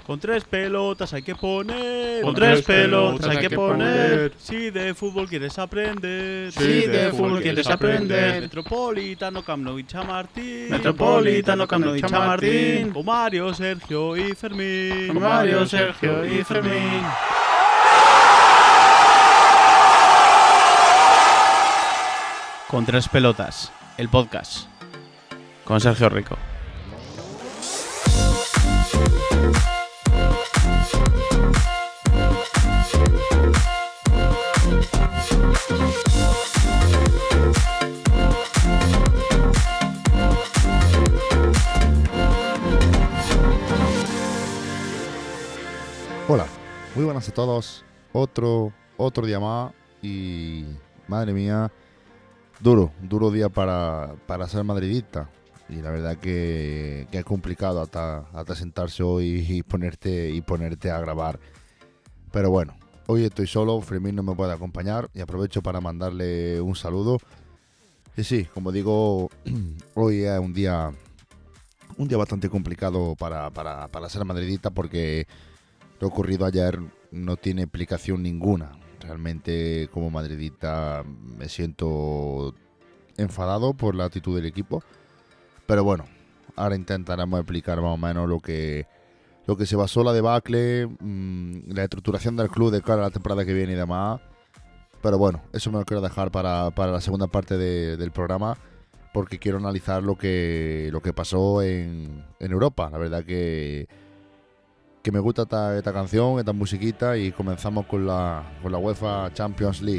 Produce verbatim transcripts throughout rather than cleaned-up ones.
Con tres pelotas hay que poner. Con tres pelotas hay que poner. Si de fútbol quieres aprender. Si de fútbol quieres aprender. Metropolitano, Camp Nou y Chamartín. Metropolitano, Camp Nou y Chamartín. Con Mario, Sergio y Fermín. Con Mario, Sergio y Fermín. Con tres pelotas, el podcast. Con Sergio Rico. Hola, muy buenas a todos. Otro, otro día más y madre mía, duro, duro día para, para ser madridista. Y la verdad que, que es complicado hasta, hasta sentarse hoy y ponerte, y ponerte a grabar. Pero bueno, hoy estoy solo, Fermín no me puede acompañar y aprovecho para mandarle un saludo. Y sí, como digo, hoy es un día, un día bastante complicado para, para, para ser madridista porque lo ocurrido ayer no tiene explicación ninguna. Realmente como madridista me siento enfadado por la actitud del equipo. Pero bueno, ahora intentaremos explicar más o menos lo que, lo que se basó la debacle, mmm, la estructuración del club de cara a la temporada que viene y demás. Pero bueno, eso me lo quiero dejar para, para la segunda parte de, del programa, porque quiero analizar lo que, lo que pasó en, en Europa. La verdad que... que me gusta esta, esta canción, esta musiquita, y comenzamos con la, con la UEFA Champions League.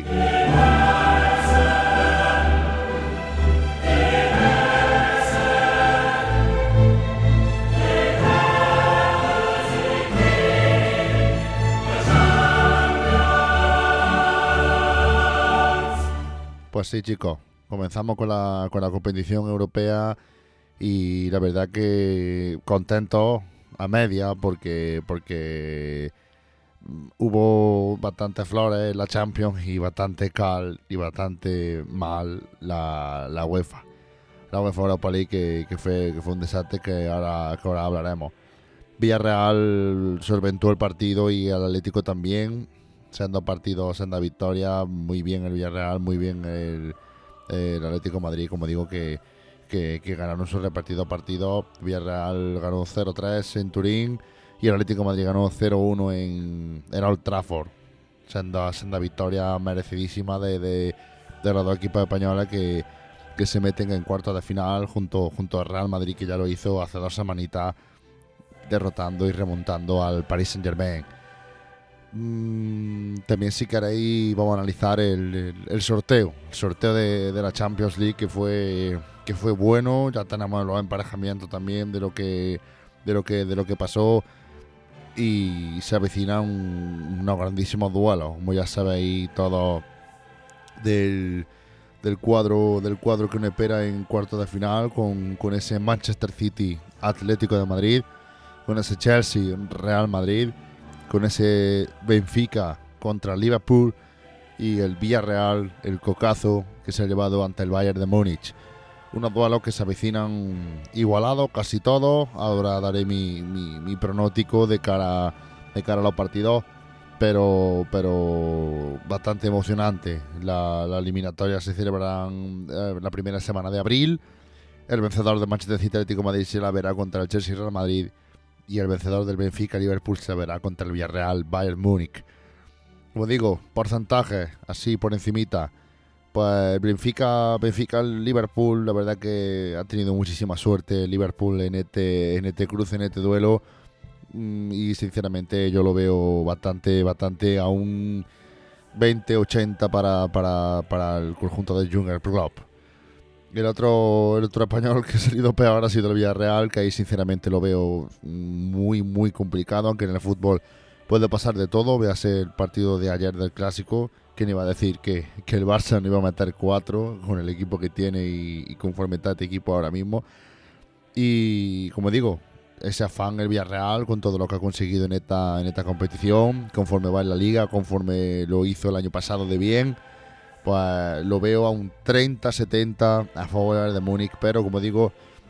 Pues sí, chicos, comenzamos con la, con la competición europea y la verdad que contentos a media porque porque hubo bastantes flores en la Champions y bastante cal y bastante mal la, la UEFA la UEFA Europa League que, que fue que fue un desastre que ahora, que ahora hablaremos. Villarreal solventó el partido y el Atlético también, siendo partido, siendo victoria. Muy bien el Villarreal, muy bien el, el Atlético de Madrid, como digo, que Que, que ganaron su repartido a partido. Villarreal ganó cero tres en Turín y el Atlético de Madrid ganó cero uno en, en Old Trafford, siendo, siendo victoria merecidísima de, de, de los dos equipos españoles que, que se meten en cuartos de final junto, junto al Real Madrid, que ya lo hizo hace dos semanitas derrotando y remontando al Paris Saint-Germain. Mm, también si queréis vamos a analizar el, el, el sorteo el sorteo de, de la Champions League, que fue que fue bueno. Ya tenemos los emparejamientos también de lo que de lo que de lo que pasó y se avecina un, unos grandísimos duelos, como ya sabéis todos, del del cuadro del cuadro que nos espera en cuartos de final, con, con ese Manchester City Atlético de Madrid, con ese Chelsea Real Madrid, con ese Benfica contra Liverpool y el Villarreal, el cocazo que se ha llevado ante el Bayern de Múnich. Unos duelos que se avecinan igualados casi todos. Ahora daré mi, mi, mi pronóstico de cara, de cara a los partidos, pero, pero bastante emocionante. La, la eliminatoria se celebrarán eh, la primera semana de abril. El vencedor de Manchester City Atlético de Madrid se la verá contra el Chelsea Real Madrid, y el vencedor del Benfica Liverpool se verá contra el Villarreal Bayern Múnich. Como digo, porcentajes así por encimita. Pues Benfica, Benfica Liverpool, la verdad que ha tenido muchísima suerte Liverpool en este, en este cruce, en este duelo. Y sinceramente yo lo veo bastante, bastante a un veinte ochenta para, para, para el conjunto del Jürgen Klopp. El otro, el otro español que ha salido peor ha sido el Villarreal, que ahí sinceramente lo veo muy, muy complicado, aunque en el fútbol puede pasar de todo. Véase el partido de ayer del Clásico. ¿Quién iba a decir que, que el Barça no iba a meter cuatro con el equipo que tiene y, y conforme está este equipo ahora mismo? Y como digo, ese afán el Villarreal con todo lo que ha conseguido en esta, en esta competición, conforme va en la liga, conforme lo hizo el año pasado de bien, pues lo veo a un treinta setenta a favor de Múnich, pero como digo,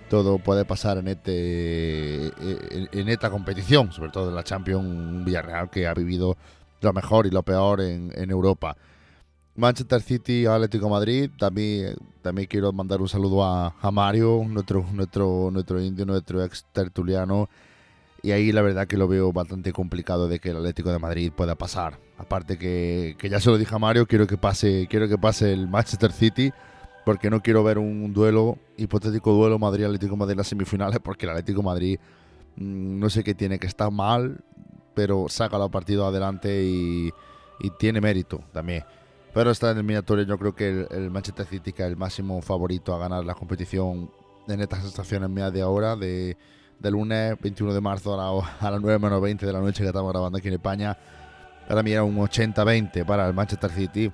todo puede pasar en este en, en esta competición, sobre todo en la Champions. Villarreal, que ha vivido lo mejor y lo peor en, en Europa. Manchester City, Atlético de Madrid. También, también quiero mandar un saludo a, a Mario, nuestro, nuestro, nuestro indio, nuestro ex tertuliano. Y ahí la verdad que lo veo bastante complicado de que el Atlético de Madrid pueda pasar. Aparte que, que ya se lo dije a Mario, quiero que pase, quiero que pase el Manchester City, porque no quiero ver un duelo, hipotético duelo Madrid-Atlético de Madrid en las semifinales, porque el Atlético de Madrid mmm, no sé qué tiene, que está mal, pero saca los partidos adelante y, y tiene mérito también. Pero esta eliminatoria yo creo que el, el Manchester City, que es el máximo favorito a ganar la competición en estas estaciones media hora de, de lunes veintiuno de marzo a, la, a las nueve menos veinte de la noche que estamos grabando aquí en España. Para mí era un ochenta veinte para el Manchester City.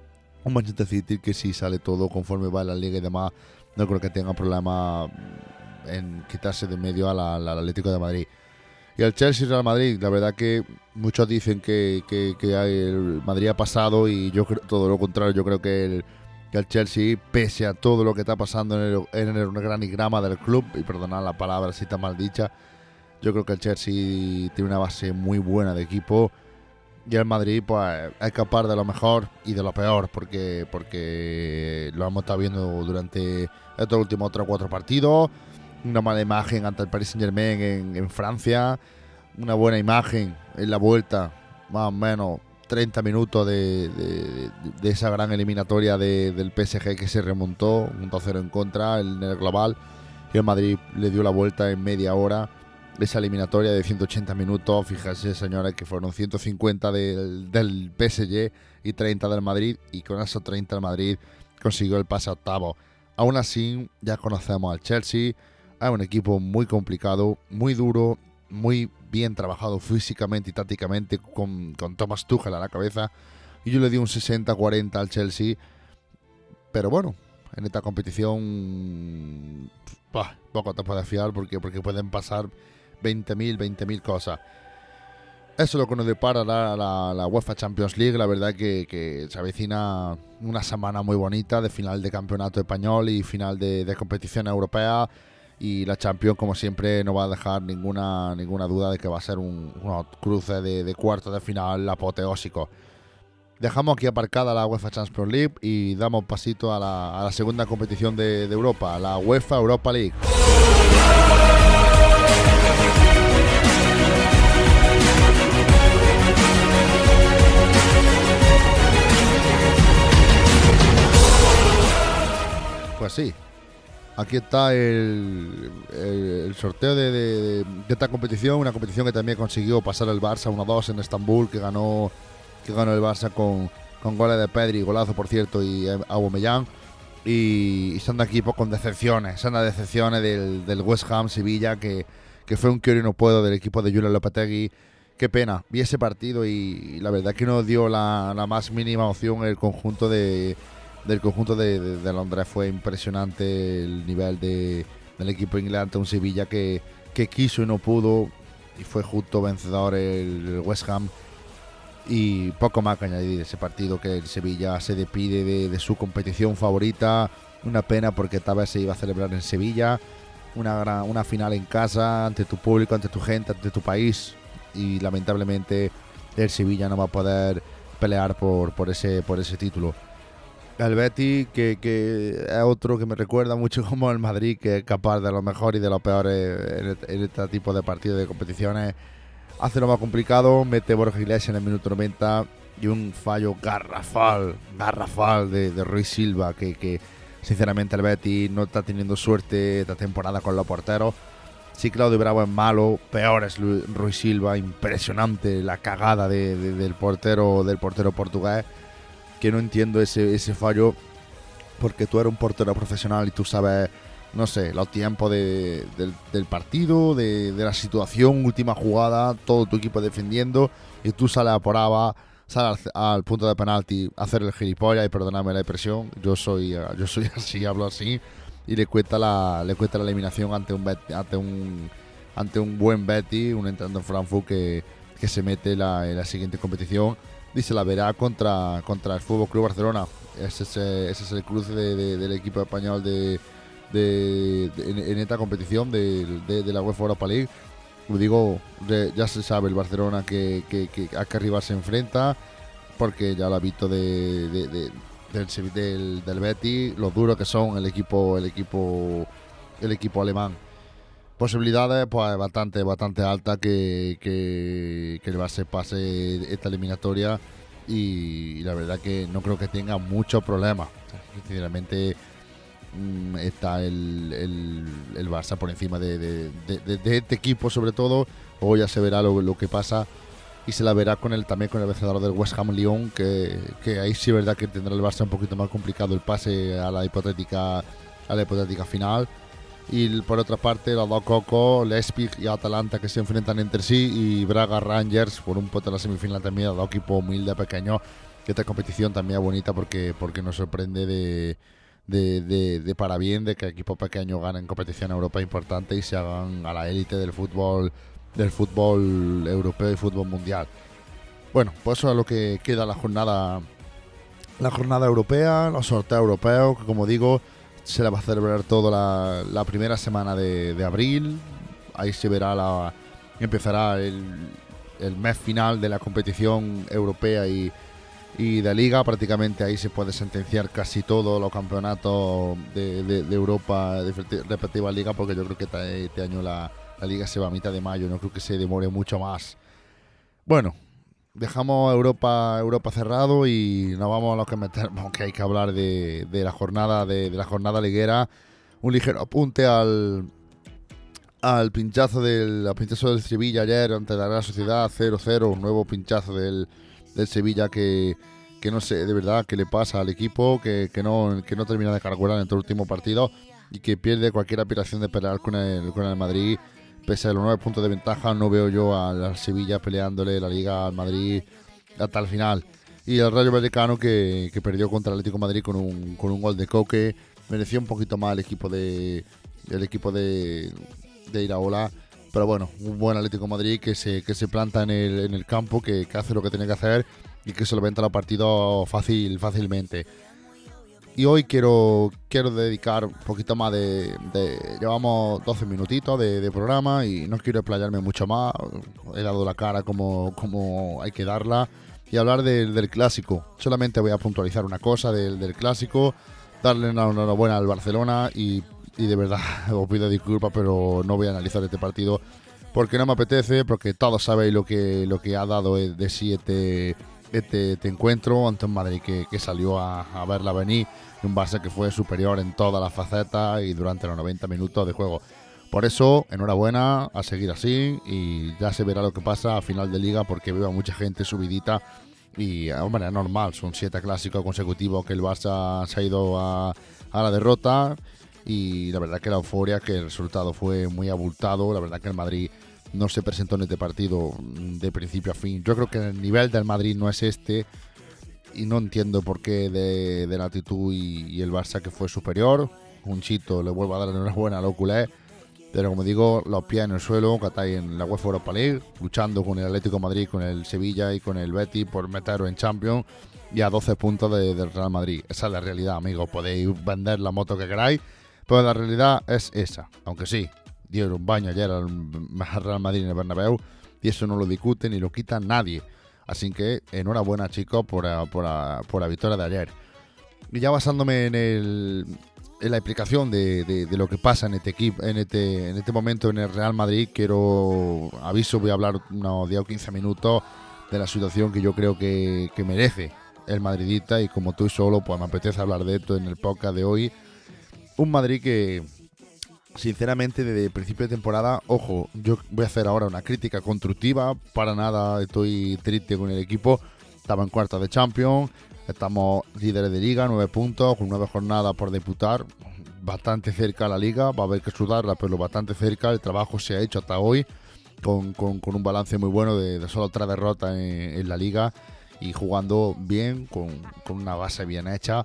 Un Manchester City que si sale todo conforme va en la liga y demás, no creo que tenga problema en quitarse de medio al Atlético de Madrid. Y el Chelsea Real Madrid, la verdad que muchos dicen que, que, que el Madrid ha pasado, y yo creo todo lo contrario. Yo creo que el, que el Chelsea, pese a todo lo que está pasando en el, en el organigrama del club, y perdonad la palabra si está mal dicha, yo creo que el Chelsea tiene una base muy buena de equipo, y el Madrid pues es capaz de lo mejor y de lo peor, porque, porque lo hemos estado viendo durante estos últimos tres o cuatro partidos. Una mala imagen ante el Paris Saint-Germain en, en Francia, una buena imagen en la vuelta, más o menos treinta minutos de, de, de esa gran eliminatoria de, del P S G, que se remontó un dos cero en contra en el global, y el Madrid le dio la vuelta en media hora. Esa eliminatoria de ciento ochenta minutos, fíjense señores, que fueron ciento cincuenta del, del P S G y treinta del Madrid, y con esos treinta el Madrid consiguió el pase a octavo. Aún así, ya conocemos al Chelsea. Es un equipo muy complicado, muy duro, muy bien trabajado físicamente y tácticamente, con, con Thomas Tuchel a la cabeza. Y yo le di un sesenta cuarenta al Chelsea. Pero bueno, en esta competición bah, poco te puedes fiar, porque, porque pueden pasar veinte mil cosas. Eso es lo que nos depara la, la, la UEFA Champions League. La verdad que, que se avecina una semana muy bonita de final de campeonato español y final de, de competición europea. Y la Champions, como siempre, no va a dejar ninguna ninguna duda de que va a ser un, un cruce de, de cuartos de final apoteósico. Dejamos aquí aparcada la UEFA Champions League y damos pasito a la, a la segunda competición de, de Europa, la UEFA Europa League. Pues sí. Aquí está el, el, el sorteo de, de, de esta competición, una competición que también consiguió pasar el Barça uno dos en Estambul, que ganó que ganó el Barça con, con goles de Pedri, golazo por cierto, y Aubameyang. Y, y son de equipos con decepciones, son las decepciones del, del West Ham Sevilla, que, que fue un quiero y no puedo del equipo de Julen Lopetegui. Qué pena, vi ese partido y, y la verdad que no dio la, la más mínima opción el conjunto de... del conjunto de, de, de Londres. Fue impresionante el nivel de, del equipo inglés ante un Sevilla que, que quiso y no pudo, y fue justo vencedor el, el West Ham. Y poco más que añadir ese partido, que el Sevilla se despide de, de su competición favorita. Una pena, porque esta vez se iba a celebrar en Sevilla una, gran, una final en casa, ante tu público, ante tu gente, ante tu país, y lamentablemente el Sevilla no va a poder pelear por, por, ese, por ese título. El Betis, que, que es otro que me recuerda mucho como el Madrid, que es capaz de lo mejor y de lo peor en, en este tipo de partidos, de competiciones. Hace lo más complicado, mete Borja Iglesias en el minuto noventa y un fallo garrafal, garrafal de, de Ruiz Silva, que, que sinceramente el Betis no está teniendo suerte esta temporada con los porteros. Sí, Claudio Bravo es malo, peor es Ruiz Silva, impresionante la cagada de, de, del portero del portero portugués. Que no entiendo ese, ese fallo, porque tú eres un portero profesional y tú sabes, no sé, los tiempos de, de, del partido, de, de la situación, última jugada, todo tu equipo defendiendo, y tú sales a por aba, sales al, al punto de penalti a hacer el gilipollas, y perdonadme la expresión, yo soy yo soy así, hablo así, y le cuesta la le cuesta la eliminación ante un ante un ante un buen Betis, un entrando en Frankfurt que, que se mete la, en la siguiente competición. Dice la verá contra, contra el Fútbol Club Barcelona. Ese es, ese es el cruce de, de, del equipo español de, de, de- en, en esta competición de, de, de la UEFA Europa League. Como digo, de- ya se sabe el Barcelona que, que, que a qué rival se enfrenta, porque ya lo ha visto de, de- de- del, Sevi- del, del Betis, lo duro que son el equipo, el equipo, el equipo alemán. Posibilidades pues bastante, bastante altas que, que, que el Barça pase esta eliminatoria y, y la verdad que no creo que tenga muchos problemas. O sea, sinceramente mm, está el, el, el Barça por encima de, de, de- de- de este equipo sobre todo. Luego ya se verá lo, lo que pasa y se la verá con el también con el vencedor del West Ham Lyon, que, que ahí sí es verdad que tendrá el Barça un poquito más complicado el pase a la hipotética a la hipotética final. Y por otra parte, los dos cocos, Leipzig y Atalanta, que se enfrentan entre sí, y Braga Rangers por un pote en la semifinal también, dos equipos humildes, pequeños. Que esta competición también es bonita porque, porque nos sorprende de, de, de, de para bien de que equipos pequeños ganen competición europea importante y se hagan a la élite del fútbol del fútbol europeo y fútbol mundial. Bueno, pues eso es lo que queda la jornada la jornada europea, los sorteos europeos, que como digo, se la va a celebrar toda la, la primera semana de, de abril. Ahí se verá la. Empezará el, el mes final de la competición europea y, y de liga. Prácticamente ahí se puede sentenciar casi todos los campeonatos de, de, de Europa de respectiva liga, porque yo creo que este, este año la, la liga se va a mitad de mayo, no creo que se demore mucho más. Bueno, dejamos Europa Europa cerrado y nos vamos a lo que meter, aunque hay que hablar de, de la jornada de, de la jornada liguera. Un ligero apunte al al pinchazo del al pinchazo del Sevilla ayer ante la Real Sociedad cero cero, un nuevo pinchazo del, del Sevilla que, que no sé de verdad qué le pasa al equipo, que, que no que no termina de carburar en el último partido y que pierde cualquier aspiración de pelear con el con el Madrid. Pese a los nueve puntos de ventaja, no veo yo al, al Sevilla peleándole la Liga al Madrid hasta el final. Y el Rayo Vallecano que, que perdió contra el Atlético de Madrid con un, con un gol de Coque. Mereció un poquito más el equipo de el equipo de, de Iraola. Pero bueno, un buen Atlético de Madrid que se, que se planta en el, en el campo, que, que hace lo que tiene que hacer y que solventa los partidos fácil, fácilmente. Y hoy quiero quiero dedicar un poquito más de... de llevamos doce minutitos de, de programa y no quiero explayarme mucho más. He dado la cara como, como hay que darla. Y hablar del, del clásico. Solamente voy a puntualizar una cosa del, del clásico. Darle una enhorabuena al Barcelona y, y de verdad os pido disculpas, pero no voy a analizar este partido porque no me apetece, porque todos sabéis lo que, lo que ha dado de sí este, este, este encuentro ante un Madrid que, que salió a, a verla venir. Un Barça que fue superior en todas las facetas y durante los noventa minutos de juego. Por eso, enhorabuena, a seguir así y ya se verá lo que pasa a final de liga, porque veo a mucha gente subidita y, hombre, es normal, son siete clásicos consecutivos que el Barça se ha ido a, a la derrota y la verdad que la euforia, que el resultado fue muy abultado, la verdad que el Madrid no se presentó en este partido de principio a fin. Yo creo que el nivel del Madrid no es este. Y no entiendo por qué de, de la actitud y, y el Barça que fue superior. Un chito, le vuelvo a dar enhorabuena a los culés. Pero como digo, los pies en el suelo, que estáis en la UEFA Europa League, luchando con el Atlético de Madrid, con el Sevilla y con el Betis por meteros en Champions y a doce puntos de, del Real Madrid. Esa es la realidad, amigos. Podéis vender la moto que queráis, pero la realidad es esa. Aunque sí, dieron un baño ayer al Real Madrid en el Bernabéu y eso no lo discute ni lo quita nadie. Así que enhorabuena, chicos, por, por, por la victoria de ayer. Y ya basándome en, el, en la explicación de, de, de lo que pasa en este equipo, en este, en este momento en el Real Madrid, quiero, aviso, voy a hablar unos diez o quince minutos de la situación que yo creo que, que merece el madridista. Y como estoy solo, pues me apetece hablar de esto en el podcast de hoy. Un Madrid que, sinceramente, desde el principio de temporada, ojo, yo voy a hacer ahora una crítica constructiva, para nada estoy triste con el equipo. Estaba en cuartos de Champions, estamos líderes de liga, nueve puntos, con nueve jornadas por disputar, bastante cerca a la liga, va a haber que sudarla, pero bastante cerca. El trabajo se ha hecho hasta hoy, con, con, con un balance muy bueno de, de solo tres derrotas en, en la liga y jugando bien, con, con una base bien hecha.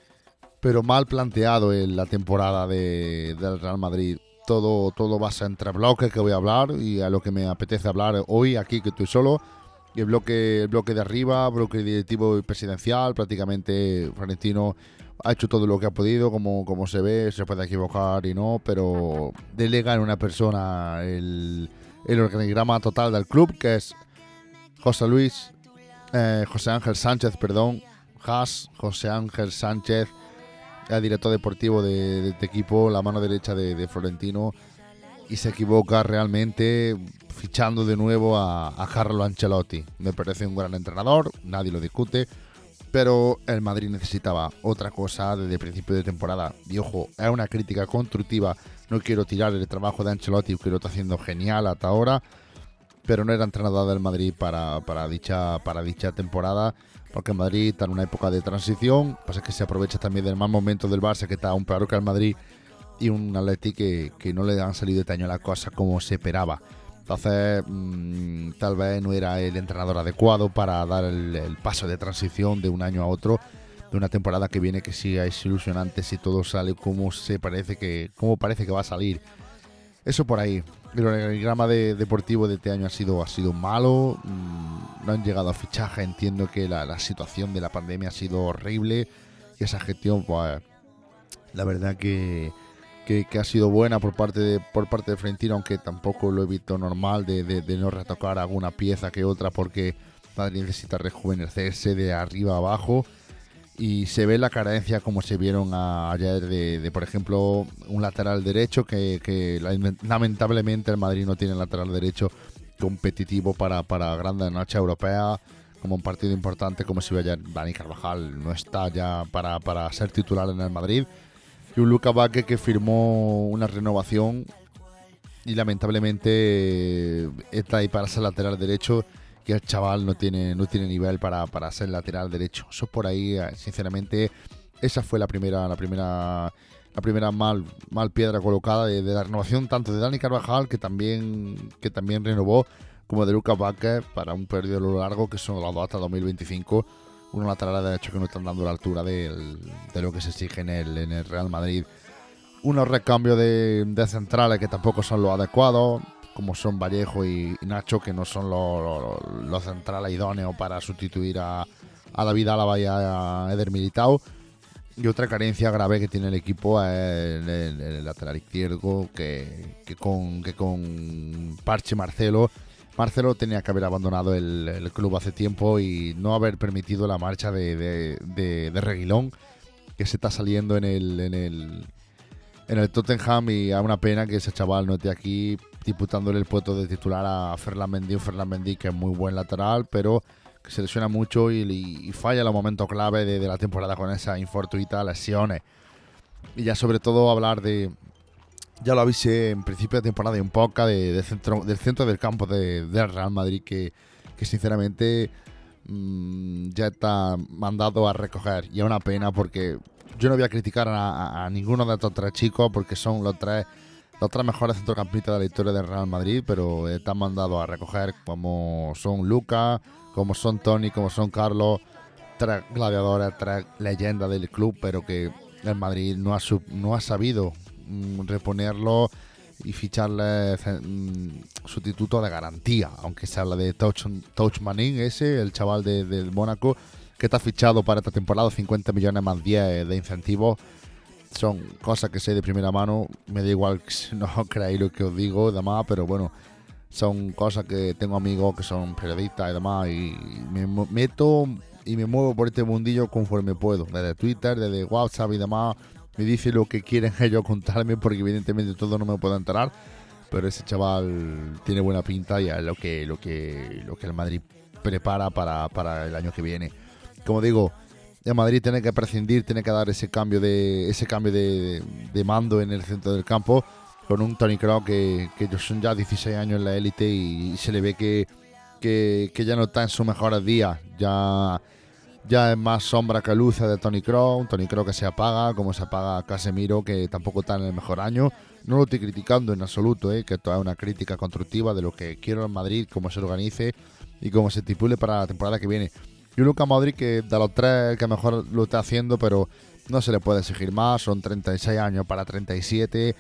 Pero mal planteado en la temporada de, del Real Madrid. Todo, todo basa entre bloques que voy a hablar y a lo que me apetece hablar hoy aquí, que estoy solo. el bloque, el bloque de arriba, bloque directivo y presidencial, prácticamente Florentino ha hecho todo lo que ha podido, como, como se ve, se puede equivocar y no, pero delega en una persona el, el organigrama total del club, que es José Luis, eh, José Ángel Sánchez, perdón, Haas, José Ángel Sánchez, el director deportivo de, de este equipo, la mano derecha de, de Florentino, y se equivoca realmente fichando de nuevo a, a Carlo Ancelotti. Me parece un gran entrenador, nadie lo discute, pero el Madrid necesitaba otra cosa desde el principio de temporada. Y ojo, es una crítica constructiva, no quiero tirar el trabajo de Ancelotti, que lo está haciendo genial hasta ahora, pero no era entrenador del Madrid para, para, dicha, para dicha temporada, porque el Madrid está en una época de transición, pues es que se aprovecha también del mal momento del Barça, que está aún peor que el Madrid, y un Atleti que, que no le han salido este año las cosas como se esperaba. Entonces, mmm, tal vez no era el entrenador adecuado para dar el, el paso de transición de un año a otro, de una temporada que viene que sí es ilusionante si todo sale como se parece que, como parece que va a salir. Eso por ahí. El organigrama de, deportivo de este año ha sido, ha sido malo, mmm, no han llegado a fichaje, entiendo que la, la situación de la pandemia ha sido horrible y esa gestión, pues, la verdad que... Que, que ha sido buena por parte de por parte de Florentino, aunque tampoco lo he visto normal de, de, de no retocar alguna pieza que otra, porque Madrid necesita rejuvenecerse de arriba a abajo y se ve la carencia como se vieron a, ayer de, de, por ejemplo, un lateral derecho que, que lamentablemente el Madrid no tiene lateral derecho competitivo para, para grandes noches europeas, como un partido importante como si vaya Dani Carvajal no está ya para, para ser titular en el Madrid. Y un Lucas Vázquez que firmó una renovación y lamentablemente está ahí para ser lateral derecho y el chaval no tiene, no tiene nivel para, para ser lateral derecho. Eso por ahí, sinceramente, esa fue la primera, la primera, la primera mal, mal piedra colocada de, de la renovación tanto de Dani Carvajal, que también, que también renovó, como de Lucas Vázquez para un periodo largo que son los dos hasta dos mil veinticinco. Unos laterales derechos que no están dando la altura del, de lo que se exige en el, en el Real Madrid. Unos recambios de, de centrales que tampoco son los adecuados, como son Vallejo y, y Nacho, que no son los, los, los centrales idóneos para sustituir a, a David Álava y a Eder Militao. Y otra carencia grave que tiene el equipo es el, el, el lateral izquierdo, que, que, con, que con Parche Marcelo... Marcelo tenía que haber abandonado el, el club hace tiempo y no haber permitido la marcha de, de, de, de Reguilón, que se está saliendo en el, en el en el Tottenham, y a una pena que ese chaval no esté aquí disputándole el puesto de titular a Ferland Mendy, un Ferland Mendy que es muy buen lateral, pero que se lesiona mucho y, y, y falla en los momentos clave de, de la temporada con esas infortuitas lesiones. Y ya sobre todo hablar de... Ya lo avisé en principio de temporada y un poco de, de centro, del centro del campo de, del Real Madrid, que, que sinceramente mmm, ya está mandado a recoger. Y es una pena porque yo no voy a criticar a, a, a ninguno de estos tres chicos porque son los tres, los tres mejores centrocampistas de la historia del Real Madrid, pero están mandados a recoger, como son Lucas, como son Toni, como son Carlos, tres gladiadores, tres leyendas del club, pero que el Madrid no ha, sub, no ha sabido reponerlo y ficharle mm, sustituto de garantía, aunque se habla de Touch, Touch Manin, ese, el chaval de, del Mónaco, que está fichado para esta temporada, cincuenta millones más diez de incentivos. Son cosas que sé de primera mano, me da igual si no creáis lo que os digo y demás, pero bueno, son cosas que tengo amigos que son periodistas y demás, y me meto y me muevo por este mundillo conforme puedo, desde Twitter, desde WhatsApp y demás. Me dice lo que quieren ellos contarme, porque evidentemente todo no me puedo enterar, pero ese chaval tiene buena pinta y es lo que, lo que, lo que el Madrid prepara para, para el año que viene. Como digo, el Madrid tiene que prescindir, tiene que dar ese cambio de ese cambio de, de mando en el centro del campo, con un Toni Kroos que, que son ya dieciséis años en la élite y, y se le ve que, que, que ya no está en sus mejores días. Ya... Ya es más sombra que luz de Toni Kroos, un Toni Kroos que se apaga, como se apaga Casemiro, que tampoco está en el mejor año. No lo estoy criticando en absoluto, ¿eh? Que esto es una crítica constructiva de lo que quiero en Madrid, cómo se organice y cómo se estipule para la temporada que viene. Y un Luka Modric que de los tres que mejor lo está haciendo, pero no se le puede exigir más, son treinta y seis años para treinta y siete.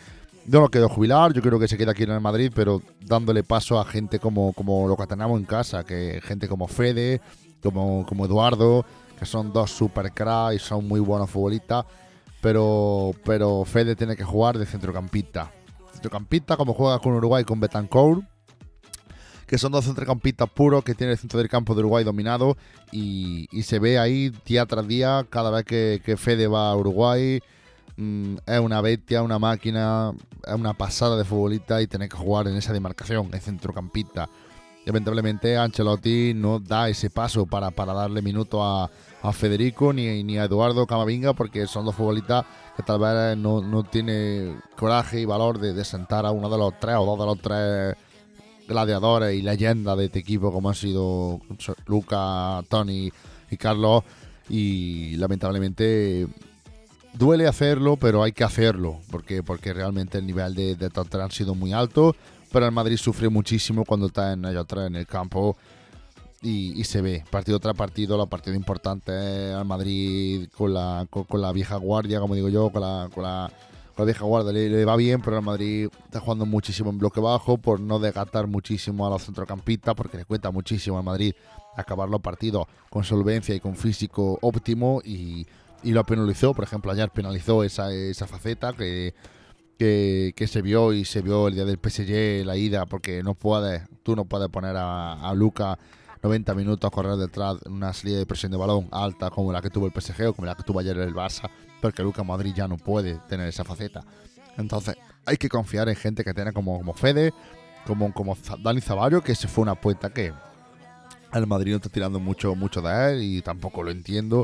yo no quiero jubilar, yo creo que se queda aquí en el Madrid, pero dándole paso a gente como, como lo que tenemos en casa, que gente como Fede, como, como Eduardo, que son dos super cracks y son muy buenos futbolistas, pero, pero Fede tiene que jugar de centrocampista. Centrocampista como juega con Uruguay con Betancourt, que son dos centrocampistas puros que tiene el centro del campo de Uruguay dominado y, y se ve ahí día tras día cada vez que, que Fede va a Uruguay. Mm, es una bestia, una máquina, es una pasada de futbolista y tiene que jugar en esa demarcación, en centrocampista. Lamentablemente Ancelotti no da ese paso para, para darle minutos a, a Federico ni, ni a Eduardo Camavinga, porque son dos futbolistas que tal vez no, no tiene coraje y valor de, de sentar a uno de los tres o dos de los tres gladiadores y leyendas de este equipo como han sido Luca, Toni y Carlos, y lamentablemente duele hacerlo, pero hay que hacerlo porque, porque realmente el nivel de, de estos tres ha sido muy alto, pero el Madrid sufre muchísimo cuando está en ellos tres en el campo y, y se ve partido tras partido. Los partidos importantes al Madrid con la, con, con la vieja guardia, como digo yo, con la, con la La vieja guardia le, le va bien, pero el Madrid está jugando muchísimo en bloque bajo por no desgastar muchísimo a los centrocampistas, porque le cuesta muchísimo al Madrid acabar los partidos con solvencia y con físico óptimo, y, y lo penalizó. Por ejemplo, ayer penalizó esa, esa faceta que, que, que se vio y se vio el día del P S G, la ida, porque no puedes, tú no puedes poner a, a Luka noventa minutos a correr detrás en una salida de presión de balón alta como la que tuvo el P S G o como la que tuvo ayer el Barça, porque Luka Modric ya no puede tener esa faceta. Entonces hay que confiar en gente que tiene como, como Fede, como, como Dani Zaballo, que se fue una apuesta que el Madrid no está tirando mucho, mucho de él y tampoco lo entiendo.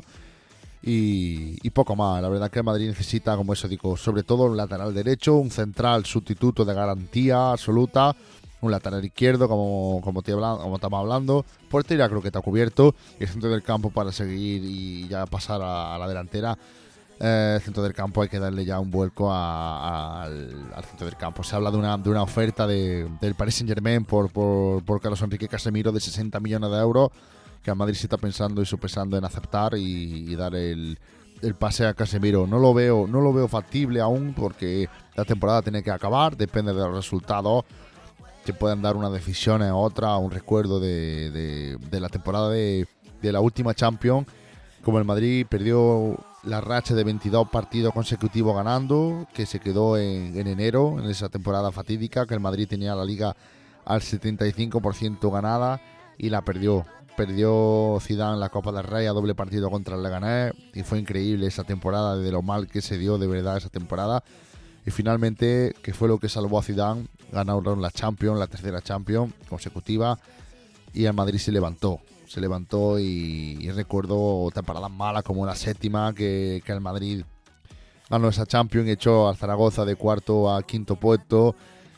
Y, y poco más. La verdad que el Madrid necesita, como eso digo, sobre todo un lateral derecho, un central sustituto de garantía absoluta, un lateral izquierdo, como, como, te hablando, como estamos hablando. Portería creo que está cubierto. Y el centro del campo para seguir y ya pasar a, a la delantera. Eh, el centro del campo hay que darle ya un vuelco a, a, al, al centro del campo. Se habla de una, de una oferta de, del Paris Saint-Germain por, por, por Carlos Enrique Casemiro de sesenta millones de euros, que el Madrid se está pensando y sopesando en aceptar y, y dar el, el pase a Casemiro. No lo veo, no lo veo factible aún, porque la temporada tiene que acabar, depende de los resultados. Que puedan dar una decisión a otra, un recuerdo de, de, de la temporada de, de la última Champions. Como el Madrid perdió la racha de veintidós partidos consecutivos ganando, que se quedó en, en enero, en esa temporada fatídica, que el Madrid tenía la Liga al setenta y cinco por ciento ganada y la perdió. Perdió Zidane la Copa del Rey a doble partido contra el Leganés y fue increíble esa temporada, de lo mal que se dio de verdad esa temporada. Y finalmente, que fue lo que salvó a Zidane, ganaron la Champions, la tercera Champions consecutiva, y el Madrid se levantó. Se levantó y, y recuerdo temporadas malas como la séptima, que, que el Madrid ganó esa Champions y echó al Zaragoza de cuarto a quinto puesto.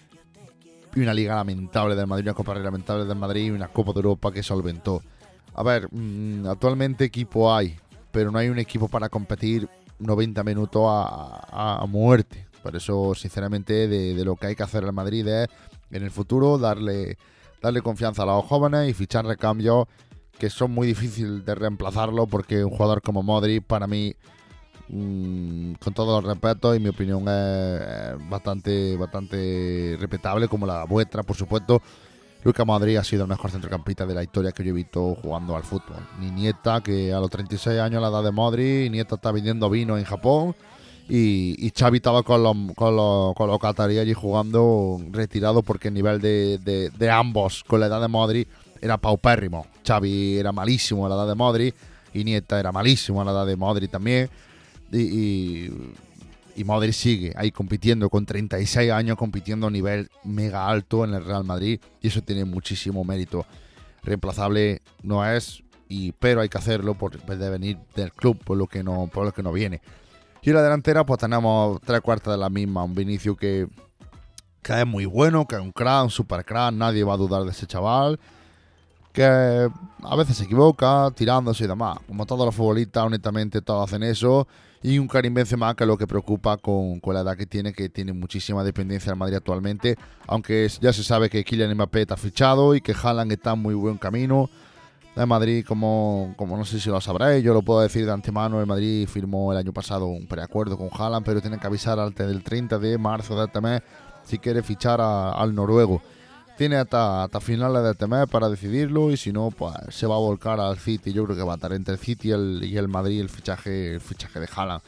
Y una liga lamentable del Madrid, una Copa lamentable del Madrid y una Copa de Europa que solventó. A ver, mmm, actualmente equipo hay, pero no hay un equipo para competir noventa minutos a, a, a muerte. Por eso, sinceramente, de, de lo que hay que hacer al Madrid es, en el futuro, darle, darle confianza a los jóvenes y fichar recambios que son muy difíciles de reemplazarlo, porque un jugador como Modric, para mí, mmm, con todos los respetos, y mi opinión es, es bastante, bastante respetable, como la vuestra, por supuesto. Luka Modric ha sido el mejor centrocampista de la historia que yo he visto jugando al fútbol. Ni Nieta, que a los treinta y seis años, la edad de Modric, Nieta está vendiendo vino en Japón. Y, y Xavi estaba con los, con los, con los cataríes allí jugando retirado, porque el nivel de, de, de ambos con la edad de Modric era paupérrimo. Xavi era malísimo a la edad de Modric y Nieta era malísimo a la edad de Modric también. Y, y, y Modric sigue ahí compitiendo con treinta y seis años, compitiendo a un nivel mega alto en el Real Madrid, y eso tiene muchísimo mérito. Reemplazable no es, y, pero hay que hacerlo por de venir del club, por lo que no, por lo que no viene. Y en la delantera pues tenemos tres cuartas de la misma. Un Vinicius que, que es muy bueno, que es un crack, un super crack. Nadie va a dudar de ese chaval. Que a veces se equivoca, tirándose y demás. Como todos los futbolistas, honestamente todos hacen eso. Y un Karim Benzema, que es lo que preocupa con, con la edad que tiene, que tiene muchísima dependencia del Madrid actualmente. Aunque ya se sabe que Kylian Mbappé está fichado y que Haaland está en muy buen camino. El Madrid, como, como no sé si lo sabréis, yo lo puedo decir de antemano, el Madrid firmó el año pasado un preacuerdo con Haaland, pero tiene que avisar antes del treinta de marzo de este mes si quiere fichar a, al noruego. Tiene hasta, hasta finales de este mes para decidirlo y si no, pues se va a volcar al City. Yo creo que va a estar entre el City y el, y el Madrid el fichaje, el fichaje de Haaland.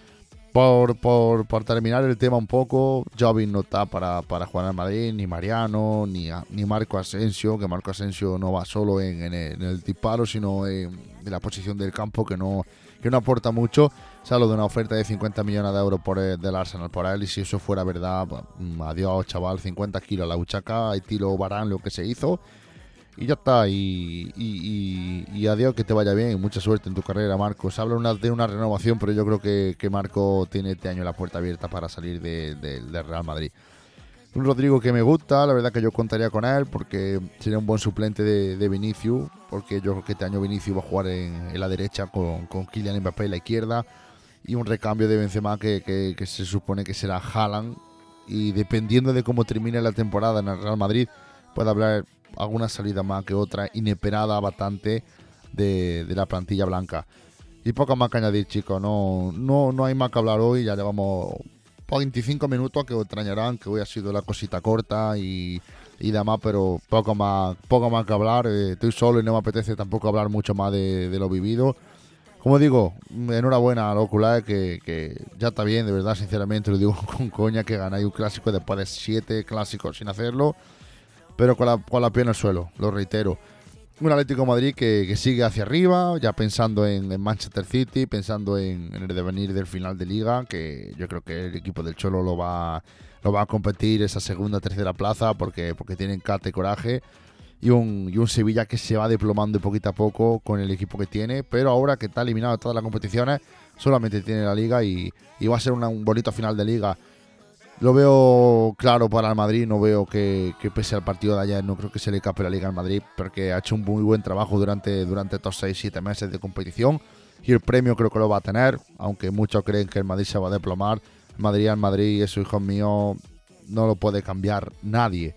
Por, por, por terminar el tema un poco, Jovic no está para, para jugar al Madrid, ni Mariano, ni, ni Marco Asensio, que Marco Asensio no va solo en, en, el, en el disparo, sino en, en la posición del campo, que no, que no aporta mucho. Se habla de una oferta de cincuenta millones de euros por el, del Arsenal por él, y si eso fuera verdad, pues, adiós chaval, cincuenta kilos a la huchaca, estilo Varane, lo que se hizo. Y ya está, y, y, y, y adiós, que te vaya bien, mucha suerte en tu carrera, Marco. Se habla una, de una renovación, pero yo creo que, que Marco tiene este año la puerta abierta para salir del de, de Real Madrid. Un Rodrigo que me gusta, la verdad que yo contaría con él, porque sería un buen suplente de, de Vinicius, porque yo creo que este año Vinicius va a jugar en, en la derecha con, con Kylian Mbappé en la izquierda, y un recambio de Benzema que, que, que se supone que será Haaland, y dependiendo de cómo termine la temporada en el Real Madrid, puede hablar alguna salida más que otra, inesperada bastante, de, de la plantilla blanca. Y poco más que añadir, chicos, no, no, no hay más que hablar hoy, ya llevamos veinticinco minutos, que os extrañarán que hoy ha sido la cosita corta y, y demás, pero poco más, poco más que hablar. Eh, estoy solo y no me apetece tampoco hablar mucho más de, de lo vivido. Como digo, enhorabuena a los culés, que, que ya está bien, de verdad, sinceramente, lo digo con coña, que ganáis un clásico después de siete clásicos sin hacerlo, pero con la, con la pie en el suelo, lo reitero. Un Atlético de Madrid que, que sigue hacia arriba, ya pensando en, en Manchester City, pensando en, en el devenir del final de Liga, que yo creo que el equipo del Cholo lo va, lo va a competir esa segunda, tercera plaza, porque, porque tienen cate y coraje. Y un, y un Sevilla que se va diplomando poquito a poco con el equipo que tiene, pero ahora que está eliminado de todas las competiciones, solamente tiene la Liga y, y va a ser una, un bonito final de Liga. Lo veo claro para el Madrid, no veo que, que pese al partido de ayer, no creo que se le escape la Liga al Madrid, porque ha hecho un muy buen trabajo durante, durante estos seis siete meses de competición, y el premio creo que lo va a tener, aunque muchos creen que el Madrid se va a desplomar. El Madrid al Madrid, eso, hijos míos, no lo puede cambiar nadie.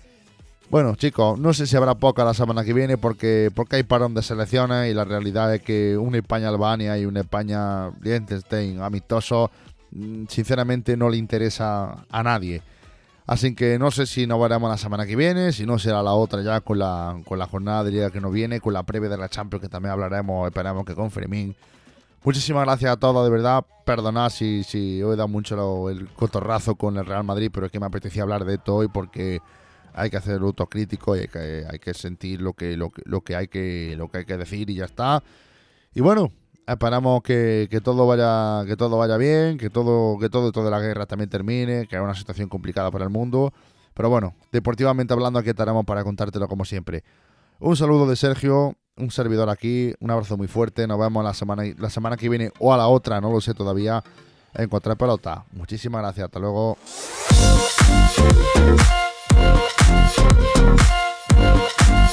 Bueno, chicos, no sé si habrá poca la semana que viene, porque, porque hay parón de selecciones, y la realidad es que una España-Albania y una España-Liechtenstein amistoso, sinceramente no le interesa a nadie. Así que no sé si nos veremos la semana que viene, si no será la otra ya con la, con la jornada de Liga que nos viene, con la previa de la Champions, que también hablaremos, esperamos que con Fermín. Muchísimas gracias a todos, de verdad. Perdonad si, si hoy he dado mucho lo, el cotorrazo con el Real Madrid, pero es que me apetecía hablar de esto hoy, porque hay que hacer autocrítico y hay que, hay que sentir lo que, lo, que, lo, que hay que, lo que hay que decir, y ya está. Y bueno, esperamos que, que todo vaya que todo vaya bien, que todo que todo toda la guerra también termine, que es una situación complicada para el mundo, pero bueno, deportivamente hablando, aquí estaremos para contártelo como siempre. Un saludo de Sergio, un servidor aquí, un abrazo muy fuerte, nos vemos la semana la semana que viene o a la otra, no lo sé todavía, en Contra Pelota. Muchísimas gracias, hasta luego. We'll be right back.